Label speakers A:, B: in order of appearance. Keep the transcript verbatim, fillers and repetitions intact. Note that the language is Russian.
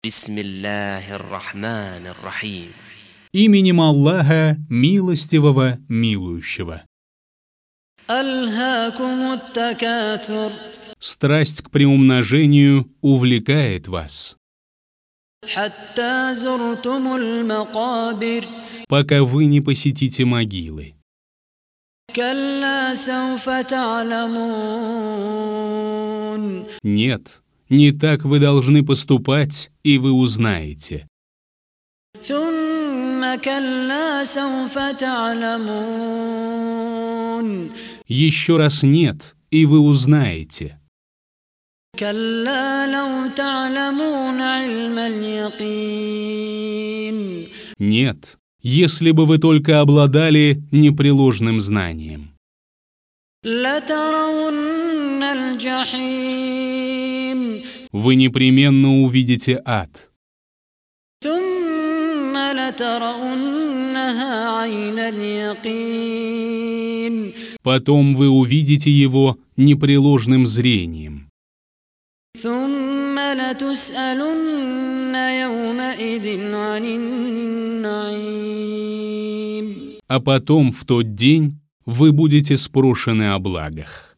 A: Бисмиллахир-рахманир-рахим.
B: Именем Аллаха, милостивого, милующего.
C: Альхакумут-такатур.
B: Страсть к приумножению увлекает вас,
C: Хатта зуртумуль макабир.
B: пока вы не посетите могилы.
C: Калла сауфа та'ламун.
B: Нет, не так вы должны поступать, и вы узнаете.
C: Thumма калла сауфа та'ламун.
B: Еще раз нет, и вы узнаете.
C: كلا لو تعلمون علم اليقين.
B: Нет, если бы вы только обладали непреложным знанием.
C: لترون الجحيم.
B: Вы непременно увидите ад.
C: ثم لترونها عين اليقين.
B: Потом вы увидите его непреложным зрением.
C: ثم لتسألن يومئذ عن النعيم.
B: А потом, в тот день, вы будете спрошены о благах.